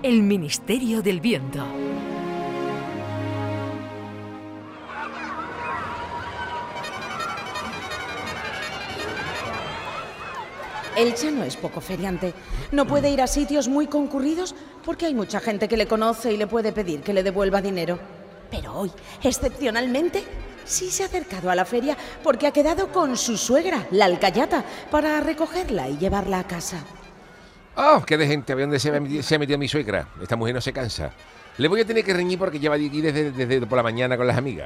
El Ministerio del Viento. El Chano es poco feriante. No puede ir a sitios muy concurridos porque hay mucha gente que le conoce y le puede pedir que le devuelva dinero. Pero hoy, excepcionalmente, sí se ha acercado a la feria porque ha quedado con su suegra, la alcayata, para recogerla y llevarla a casa. ¡Oh, qué de gente! A ver dónde se ha metido mi suegra. Esta mujer no se cansa. Le voy a tener que reñir porque lleva aquí desde por la mañana con las amigas.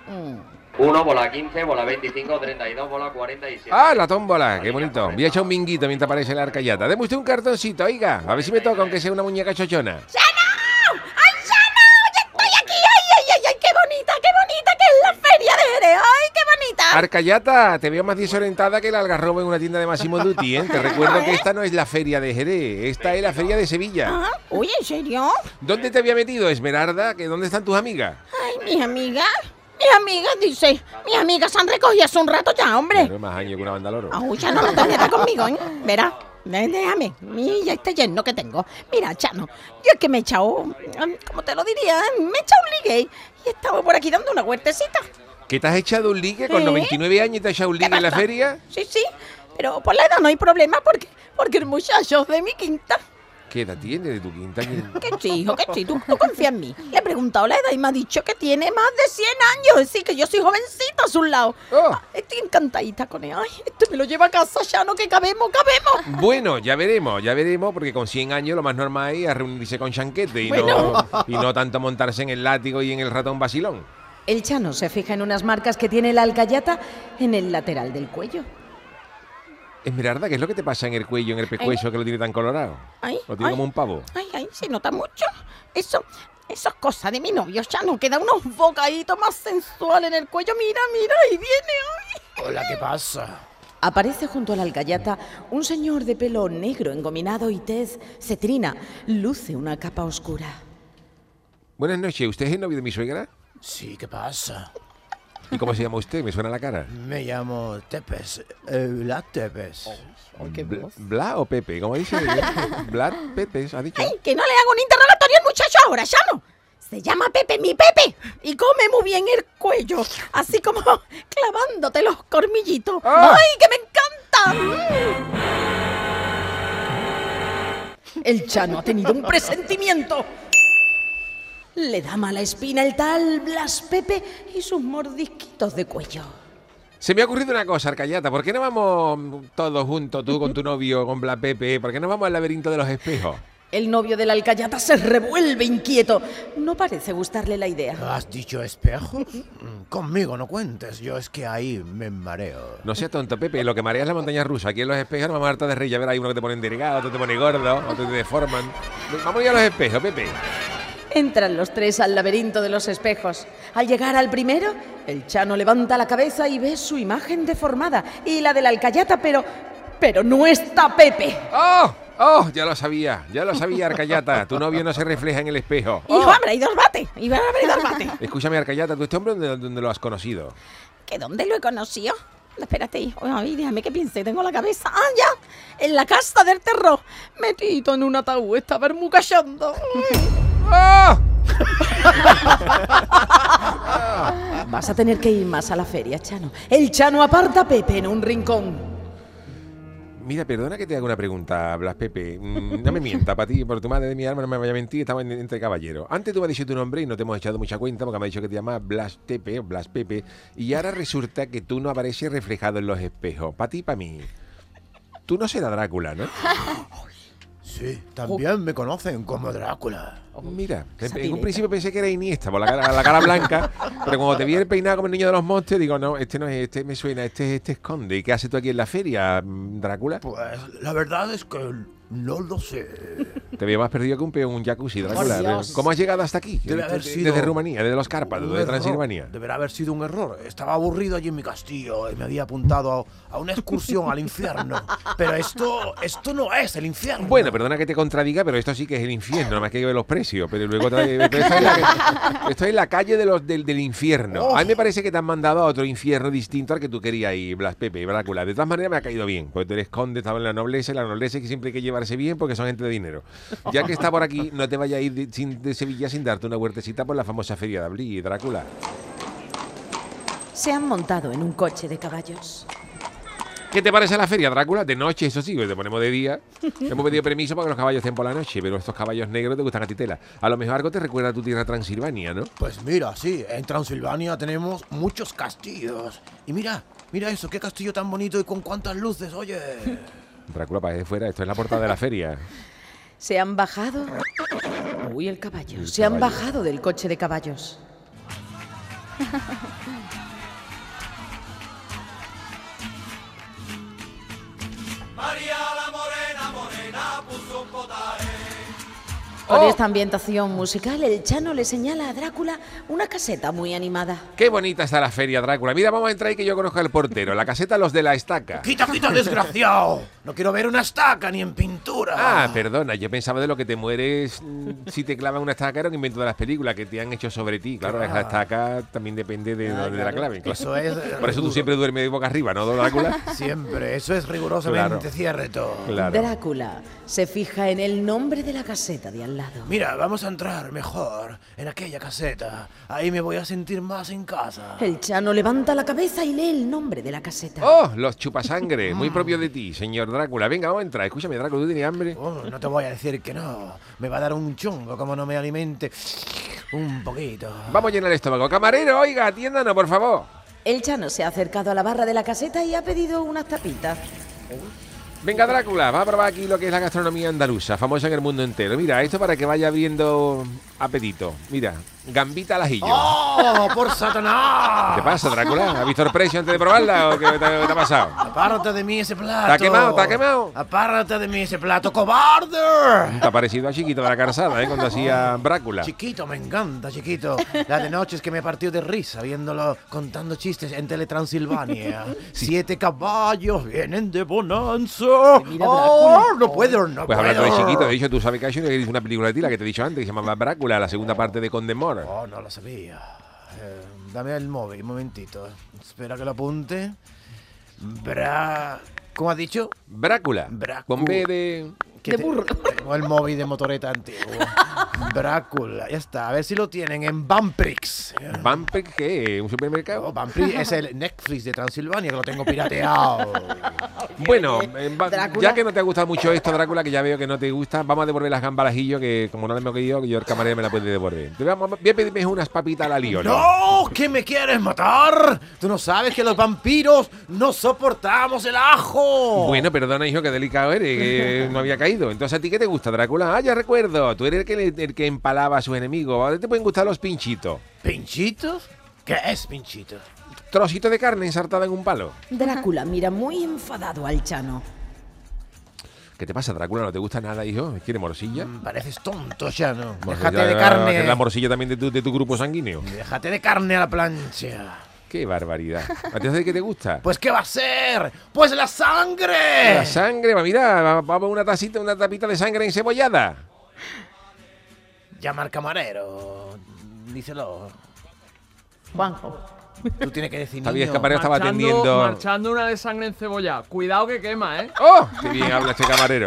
1, bola 15, bola 25, 32, bola 47. ¡Ah, la tómbola! ¡Qué bonito! Voy a echar un minguito mientras aparece la arcayata. Deme usted un cartoncito, oiga. A ver si me toca, aunque sea una muñeca chochona. ¡Chano! ¡Ay, Chano! ¡Ya estoy aquí! ¡Ay! ¡Qué bonita que es la feria de Jerez! ¡Ay, qué bonita! Arcayata, te veo más desorientada que el algarrobo en una tienda de Massimo Dutti, ¿eh? Te recuerdo que esta no es la feria de Jerez, esta es la feria de Sevilla. ¿Ah? Uy, ¿en serio? ¿Dónde te había metido, Esmeralda? ¿Dónde están tus amigas? Ay, mis amigas, dice. Mis amigas se han recogido hace un rato ya, hombre. Pero más años que una banda loro. Ay, Chano, no te metas conmigo, ¿eh? Verá, déjame. Mira este yerno que tengo. Mira, Chano, yo es que me he echado, ¿cómo te lo diría? Me he echado un ligue y estaba por aquí dando una huertecita. ¿Que te has echado un ligue con 99 años y te has echado un ligue en la feria? Sí, pero por la edad no hay problema porque el muchacho es de mi quinta. ¿Qué edad tiene de tu quinta? Que sí, hijo, que sí, tú confía en mí. Le he preguntado la edad y me ha dicho que tiene más de 100 años. Sí, que yo soy jovencita a su lado. Oh. Estoy encantadita con él. Ay, este me lo lleva a casa ya, no, que cabemos. Bueno, ya veremos, porque con 100 años lo más normal es reunirse con chanquete y no tanto montarse en el látigo y en el ratón vacilón. El Chano se fija en unas marcas que tiene la alcayata en el lateral del cuello. Esmeralda, ¿qué es lo que te pasa en el cuello, en el pescuezo, que lo tiene tan colorado? Lo tiene como un pavo. Ay, se nota mucho. Eso es cosa de mi novio, Chano, que da unos bocaditos más sensuales en el cuello. Mira, ahí viene. Ay. Hola, ¿qué pasa? Aparece junto a la alcayata un señor de pelo negro, engominado y tez cetrina. Luce una capa oscura. Buenas noches, ¿usted es el novio de mi suegra? Sí, ¿qué pasa? ¿Y cómo se llama usted? Me suena la cara. Me llamo Tepes, Vlad Tepes. ¿Qué voz? ¿Bla o Pepe? ¿Cómo dice? Vlad Pepes, ha dicho. ¡Ay, que no le hago un interrogatorio al muchacho ahora, Chano! Se llama Pepe, mi Pepe, y come muy bien el cuello, así como clavándote los cormillitos. ¡Ah! ¡Ay, que me encanta! El Chano ha tenido un presentimiento. Le da mala espina el tal Blas Pepe y sus mordisquitos de cuello. Se me ha ocurrido una cosa, Arcayata. ¿Por qué no vamos todos juntos, tú con tu novio, con Blas Pepe? ¿Por qué no vamos al laberinto de los espejos? El novio de la alcayata se revuelve inquieto. No parece gustarle la idea. ¿Has dicho espejo? Conmigo no cuentes, yo es que ahí me mareo. No seas tonto, Pepe. Lo que marea es la montaña rusa. Aquí en los espejos no vamos a hartar de reír. A ver, hay uno que te pone delgado, otro te pone gordo, otro te deforman. Vamos a ir a los espejos, Pepe. Entran los tres al laberinto de los espejos. Al llegar al primero, el Chano levanta la cabeza y ve su imagen deformada y la de la alcayata, pero no está Pepe. ¡Oh! ¡Oh! Ya lo sabía, Arcayata. Tu novio no se refleja en el espejo. ¡Oh! Hijo, hombre, hay dos bates. Escúchame, Arcayata, ¿tú este hombre dónde lo has conocido? ¿Que dónde lo he conocido? Espérate, hijo. Ay, déjame que piense, tengo la cabeza. ¡Ah, ya! En la casa del terror. Metido en un ataúd, estaba hermucallando. ¡Oh! Vas a tener que ir más a la feria, Chano. El Chano aparta a Pepe en un rincón. Mira, perdona que te haga una pregunta, Blas Pepe. No me mienta, para ti, por tu madre de mi alma, no me vaya a mentir, estamos entre caballeros. Antes tú me has dicho tu nombre y no te hemos echado mucha cuenta porque me has dicho que te llamas Blas Pepe, y ahora resulta que tú no apareces reflejado en los espejos. Para ti, para mí. Tú no serás Drácula, ¿no? Sí, también me conocen como Drácula. Mira, en un principio pensé que era Iniesta por la cara blanca, pero cuando te vi el peinado como el niño de los montes, digo, no, este no es, este me suena, este esconde. ¿Y qué haces tú aquí en la feria, Drácula? Pues la verdad es que no lo sé. Te veo más perdido que un peón en un jacuzzi, Drácula. ¿Cómo has llegado hasta aquí? Debe haber sido desde Rumanía, desde los Cárpatos, de Transilvania. Deberá haber sido un error. Estaba aburrido allí en mi castillo y me había apuntado a una excursión al infierno. Pero esto no es el infierno. Bueno, perdona que te contradiga, pero esto sí que es el infierno, nada más que ver los precios. Pero luego esto es la calle del infierno. Oh. A mí me parece que te han mandado a otro infierno distinto al que tú querías ir, Blas Pepe, Drácula. De todas maneras me ha caído bien, porque tú eres conde, estaba en la nobleza, y la nobleza que siempre hay que llevar parece bien porque son gente de dinero. Ya que está por aquí, no te vayas a ir de Sevilla sin darte una huertecita por la famosa Feria de Abril, Drácula. Se han montado en un coche de caballos. ¿Qué te parece la feria, Drácula? De noche, eso sí, te ponemos de día. Hemos pedido permiso para que los caballos estén por la noche, pero estos caballos negros te gustan a ti tela. A lo mejor algo te recuerda a tu tierra Transilvania, ¿no? Pues mira, sí, en Transilvania tenemos muchos castillos. Y mira eso, qué castillo tan bonito y con cuántas luces, oye. Drácula, para de fuera, esto es la portada de la feria. Se han bajado... Uy, el caballo. Se han bajado del coche de caballos. Con esta ambientación musical, el Chano le señala a Drácula una caseta muy animada. Qué bonita está la feria, Drácula. Mira, vamos a entrar ahí que yo conozco al portero. La caseta Los de la Estaca. ¡Quita, desgraciado! No quiero ver una estaca ni en pintura. Ah, perdona, yo pensaba de lo que te mueres si te clavan una estaca. Era un invento de las películas que te han hecho sobre ti. Claro, la estaca también depende de donde la claven. Claro. Eso es... Por eso tú siempre duermes de boca arriba, ¿no, Drácula? Siempre, eso es rigurosamente cierto. Claro. Drácula se fija en el nombre de la caseta de al lado. Mira, vamos a entrar mejor en aquella caseta. Ahí me voy a sentir más en casa. El Chano levanta la cabeza y lee el nombre de la caseta. ¡Oh, los chupasangre! Muy propio de ti, señor Drácula. Venga, vamos a entrar. Escúchame, Drácula, ¿tú tienes hambre? Oh, no te voy a decir que no. Me va a dar un chungo como no me alimente un poquito. Vamos a llenar el estómago. Camarero, oiga, atiéndanos, por favor. El Chano se ha acercado a la barra de la caseta y ha pedido unas tapitas. Venga, Drácula, va a probar aquí lo que es la gastronomía andaluza, famosa en el mundo entero. Mira, esto para que vaya abriendo apetito. Mira, gambita al ajillo. ¡Oh, por Satanás! ¿Qué pasa, Drácula? ¿Has visto el precio antes de probarla o qué te ha pasado? Apártate de mí ese plato. ¿Te ha quemado? ¿Te ha quemado? Apártate de mí ese plato, cobarde. Te ha parecido a Chiquito de la Calzada, cuando hacía Drácula. Chiquito, me encanta, Chiquito. La de noches que me partió de risa viéndolo contando chistes en Teletransilvania. 7 caballos vienen de bonanza. Mira, Oh, no puedo, no Pues puedo. hablando de Chiquito, de hecho, tú sabes que hay una película de ti, la que te he dicho antes, que se llama Drácula, la segunda parte de Condemor. Oh, no lo sabía. Dame el móvil, un momentito. Espera que lo apunte. ¿Cómo has dicho? Drácula. Con B de... De burro. Tengo el móvil de motoreta antiguo. Drácula, ya está. A ver si lo tienen en Bamprix. ¿Vampir qué? ¿Un supermercado? Oh, Bamprix es el Netflix de Transilvania, que lo tengo pirateado. Bueno, Drácula. ya que no te ha gustado mucho esto, Drácula, que ya veo que no te gusta, vamos a devolver las gambas al ajillo, que como no le hemos querido, yo el camarero me la puede devolver. Voy a pedirme unas papitas a la Lioli. ¡No! ¿Qué me quieres matar? ¿Tú no sabes que los vampiros no soportamos el ajo? Bueno, perdona, hijo, que delicado eres, que no había caído. Entonces, ¿a ti qué te gusta, Drácula? Ah, ya recuerdo, tú eres el que empalaba a sus enemigos. Ahora te pueden gustar los pinchitos. ¿Pinchitos? ¿Qué es pinchito? Trocito de carne ensartada en un palo. Drácula mira muy enfadado al Chano. ¿Qué te pasa, Drácula? ¿No te gusta nada, hijo? ¿Quieres morcilla? Pareces tonto, Chano. Bueno, Déjate ya, de que carne. es la morcilla también de tu grupo sanguíneo. Déjate de carne a la plancha. ¡Qué barbaridad! ¿A ti de qué te gusta? ¿Pues qué va a ser? ¡Pues la sangre! La sangre, mira, vamos una tapita de sangre encebollada. Llama al camarero. Díselo. Juanjo. Tú tienes que decir, Sabías niño. que camarero estaba atendiendo. Marchando una de sangre encebollada. Cuidado que quema, ¿eh? ¡Oh! ¡Qué bien habla este camarero!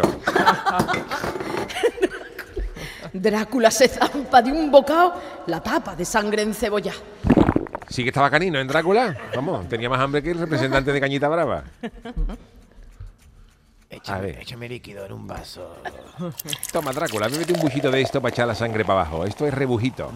Drácula se zampa de un bocado la tapa de sangre encebollada. Sí que estaba canino en Drácula. Vamos, tenía más hambre que el representante de Cañita Brava. A ver. Échame líquido en un vaso. Toma, Drácula, bébete un buchito de esto para echar la sangre para abajo. Esto es rebujito.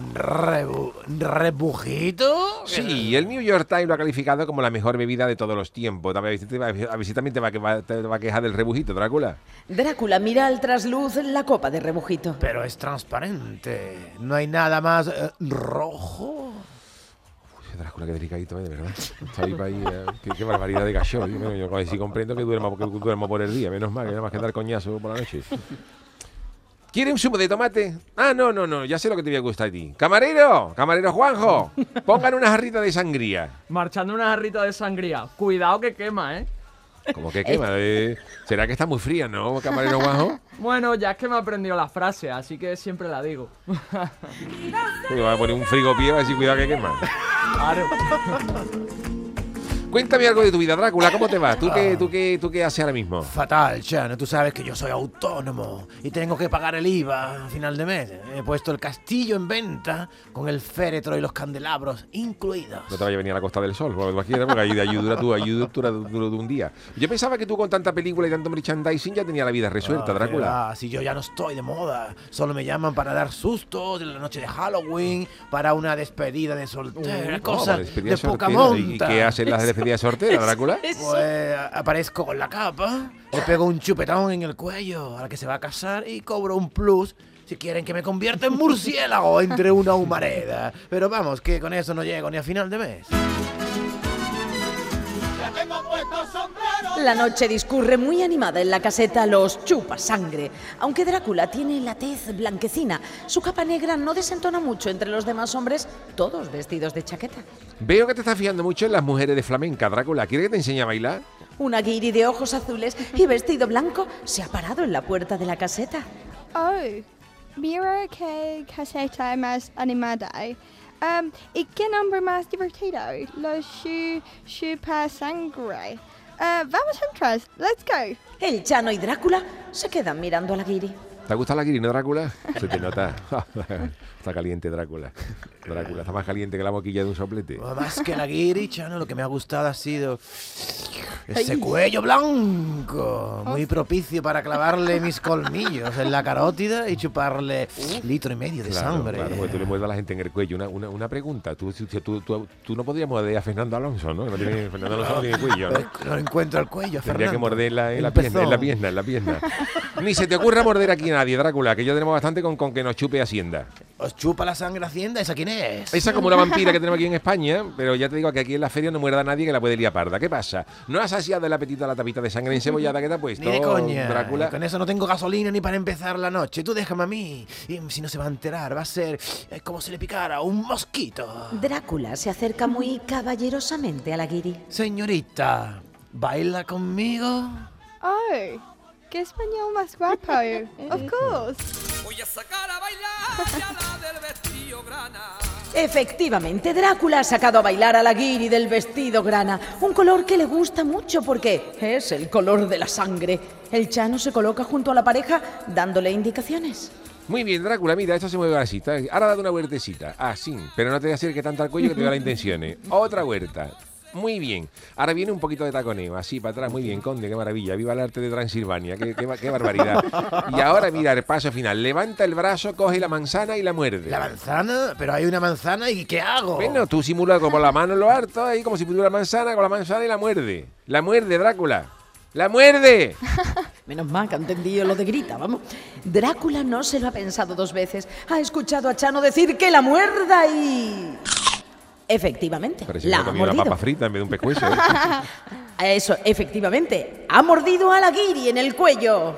¿Rebujito? Sí, el New York Times lo ha calificado como la mejor bebida de todos los tiempos. A ver si también te va a quejar del rebujito, Drácula. Drácula mira al trasluz la copa de rebujito. Pero es transparente. No hay nada más rojo. Drácula, qué delicadito, de verdad. Está ahí para ahí, qué barbaridad de gallo. Yo sí comprendo que duerma por el día. Menos mal, que nada más que dar coñazo por la noche. ¿Quiere un zumo de tomate? Ah, no, ya sé lo que te voy a gustar a ti. Camarero Juanjo, pongan una jarrita de sangría. Marchando una jarrita de sangría. Cuidado que quema, ¿eh? ¿Cómo que quema? ¿Será que está muy fría, no, camarero Juanjo? Bueno, ya es que me he aprendido la frase, así que siempre la digo. Me va a poner un frigopié, a ver si cuidado que quema. Claro. Cuéntame algo de tu vida, Drácula, ¿cómo te va? ¿Tú qué haces ahora mismo? Fatal, Chano. Tú sabes que yo soy autónomo y tengo que pagar el IVA a final de mes. He puesto el castillo en venta con el féretro y los candelabros incluidos. No te vaya a venir a la Costa del Sol, porque ahí dura un día. Yo pensaba que tú con tanta película y tanto merchandising ya tenías la vida resuelta, Drácula. Si yo ya no estoy de moda. Solo me llaman para dar sustos en la noche de Halloween, para una despedida de soltera, cosas de poca monta. ¿Y qué hacen las despedidas de soltera, Drácula? Pues aparezco con la capa, le pego un chupetón en el cuello a la que se va a casar y cobro un plus si quieren que me convierta en murciélago entre una humareda. Pero vamos, que con eso no llego ni a final de mes. La noche discurre muy animada en la caseta Los Chupasangre. Aunque Drácula tiene la tez blanquecina, su capa negra no desentona mucho entre los demás hombres, todos vestidos de chaqueta. Veo que te estás fijando mucho en las mujeres de flamenca, Drácula. ¿Quieres que te enseñe a bailar? Una guiri de ojos azules y vestido blanco se ha parado en la puerta de la caseta. Oh, mira qué caseta más animada. ¿Y qué nombre más divertido? Los Chupasangre. Vamos a entrar, let's go. El Chano y Drácula se quedan mirando a la guiri. ¿Te gusta la guiri, no, Drácula? Se te nota. Está caliente, Drácula. Drácula está más caliente que la boquilla de un soplete. Más que la guiri, Chano, lo que me ha gustado ha sido ese cuello blanco, muy propicio para clavarle mis colmillos en la carótida y chuparle 1,5 litros de sangre. Claro, porque tú le mueves a la gente en el cuello. Una pregunta, tú no podrías morder a Fernando Alonso, ¿no? Fernando Alonso no tiene cuello, ¿no? No encuentro el cuello, Tendría Fernando. que morderla en la pierna. Ni se te ocurra morder aquí a nadie, Drácula, que ya tenemos bastante con que nos chupe Hacienda. ¿Os chupa la sangre Hacienda? ¿Esa quién es? Esa como una vampira que tenemos aquí en España, pero ya te digo que aquí en la feria no muerda a nadie que la puede liar parda. ¿Qué pasa? ¿No has saciado el apetito a la tapita de sangre encebollada que te ha puesto, Ni de coña. Drácula? Con eso no tengo gasolina ni para empezar la noche. Tú déjame a mí. Y si no se va a enterar, va a ser como si le picara un mosquito. Drácula se acerca muy caballerosamente a la guiri. Señorita, ¿baila conmigo? Oh, qué español más guapo. Of course. Voy a sacar a bailar ya la del vestido grana. Efectivamente, Drácula ha sacado a bailar a la guiri del vestido grana, un color que le gusta mucho porque es el color de la sangre. El Chano se coloca junto a la pareja dándole indicaciones. Muy bien, Drácula, mira, esto se mueve así. Ahora date una vueltecita. Así, pero no te acerques tanto al cuello que te da la intención. Otra vuelta. Muy bien. Ahora viene un poquito de taconeo, así para atrás. Muy bien, Conde, qué maravilla. Viva el arte de Transilvania, qué barbaridad. Y ahora, mira, el paso final. Levanta el brazo, coge la manzana y la muerde. ¿La manzana? Pero hay una manzana y ¿qué hago? Bueno, tú simulas como la mano en lo harto, ahí como si pudiera la manzana, con la manzana y la muerde. La muerde, Drácula. ¡La muerde! Menos mal que ha entendido lo de grita, vamos. Drácula no se lo ha pensado 2 veces. Ha escuchado a Chano decir que la muerda y... Efectivamente, Pero si la me ha comí una mordido. papa frita en vez de un pescuezo. Eso, efectivamente, ha mordido a la guiri en el cuello.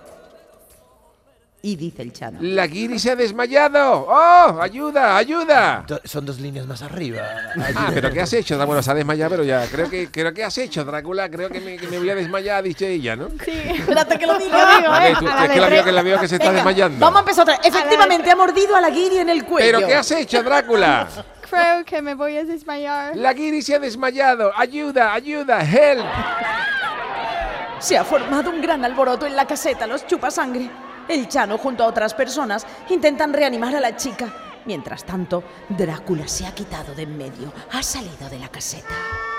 Y dice el Chano. ¡La guiri se ha desmayado! ¡Oh! ¡Ayuda! ¡Ayuda! Son 2 líneas más arriba. Ah, pero ¿qué has hecho? Bueno, se ha desmayado, pero ya. Creo que has hecho, Drácula. Creo que me voy a desmayar, ha dicho ella, ¿no? Sí. Espérate que lo diga. Vale, es que la veo que se está desmayando. Vamos a empezar otra vez. Efectivamente, ha mordido a la guiri en el cuello. ¿Pero qué has hecho, Drácula? Creo que me voy a desmayar. La guiri se ha desmayado. ¡Ayuda! ¡Ayuda! ¡Help! Se ha formado un gran alboroto en la caseta Los Chupasangre. El Chano, junto a otras personas, intentan reanimar a la chica. Mientras tanto, Drácula se ha quitado de en medio. Ha salido de la caseta.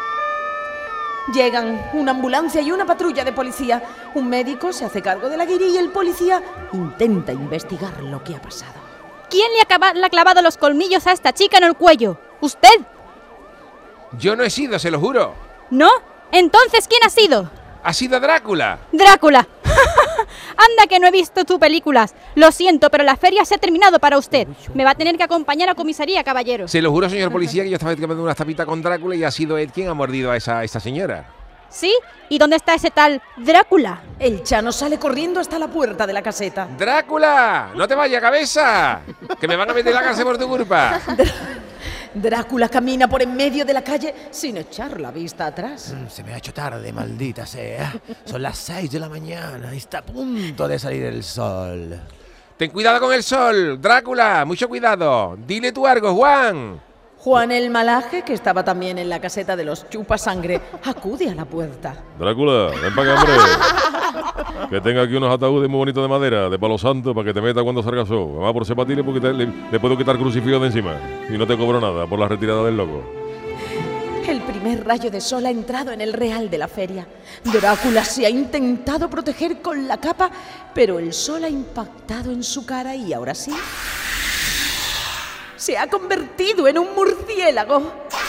Llegan una ambulancia y una patrulla de policía. Un médico se hace cargo de la guiri y el policía intenta investigar lo que ha pasado. ¿Quién le ha clavado los colmillos a esta chica en el cuello? ¿Usted? Yo no he sido, se lo juro. ¿No? Entonces, ¿quién ha sido? Ha sido Drácula. ¡Drácula! Anda que no he visto tus películas. Lo siento, pero la feria se ha terminado para usted. Me va a tener que acompañar a comisaría, caballero. Se lo juro, señor policía, que yo estaba tomando una tapita con Drácula y ha sido él quien ha mordido a esa señora. ¿Sí? ¿Y dónde está ese tal Drácula? El Chano sale corriendo hasta la puerta de la caseta. ¡Drácula! ¡No te vayas, cabeza! ¡Que me van a meter en la cárcel por tu culpa! Drácula camina por en medio de la calle sin echar la vista atrás. Se me ha hecho tarde, maldita sea. Son las 6 de la mañana y está a punto de salir el sol. Ten cuidado con el sol, Drácula, mucho cuidado. Dile tú algo, Juan. Juan el Malaje, que estaba también en la caseta de los chupasangre, acude a la puerta. Drácula, ven para acá, hombre. Que tenga aquí unos ataúdes muy bonitos de madera, de palo santo, para que te meta cuando salgas solo. Vamos por sepatines porque le puedo quitar crucifijo de encima. Y no te cobro nada por la retirada del loco. El primer rayo de sol ha entrado en el real de la feria. Drácula se ha intentado proteger con la capa, pero el sol ha impactado en su cara y ahora sí se ha convertido en un murciélago.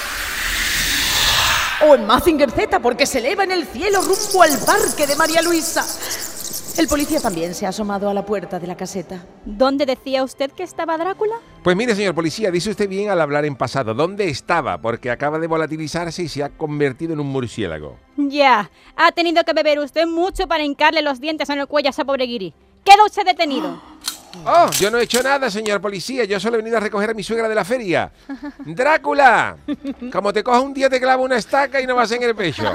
O en Mazinger Z, porque se eleva en el cielo rumbo al parque de María Luisa. El policía también se ha asomado a la puerta de la caseta. ¿Dónde decía usted que estaba Drácula? Pues mire, señor policía, dice usted bien al hablar en pasado. ¿Dónde estaba? Porque acaba de volatilizarse y se ha convertido en un murciélago. Ya, ha tenido que beber usted mucho para hincarle los dientes en el cuello a esa pobre guiri. Queda usted detenido. Oh, yo no he hecho nada, señor policía. Yo solo he venido a recoger a mi suegra de la feria. ¡Drácula! Como te coja un día te clavo una estaca y no vas en el pecho.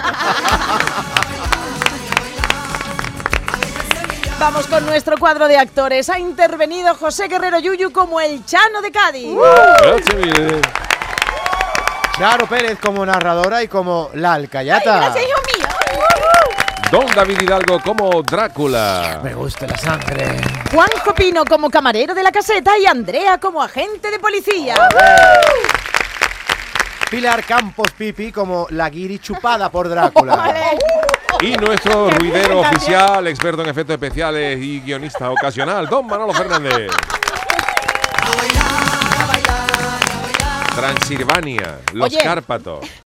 Vamos con nuestro cuadro de actores. Ha intervenido José Guerrero Yuyu como el Chano de Cádiz. Gracias, mire. Charo Pérez como narradora y como la alcayata. ¡Ay, gracias, hijo mío! Don David Hidalgo como Drácula. Me gusta la sangre. Juanjo Pino como camarero de la caseta y Andrea como agente de policía. Pilar Campos Pipi como la guiri chupada por Drácula. Y nuestro ruidero oficial, experto en efectos especiales y guionista ocasional, don Manolo Fernández. Transilvania, los Oye. Cárpatos.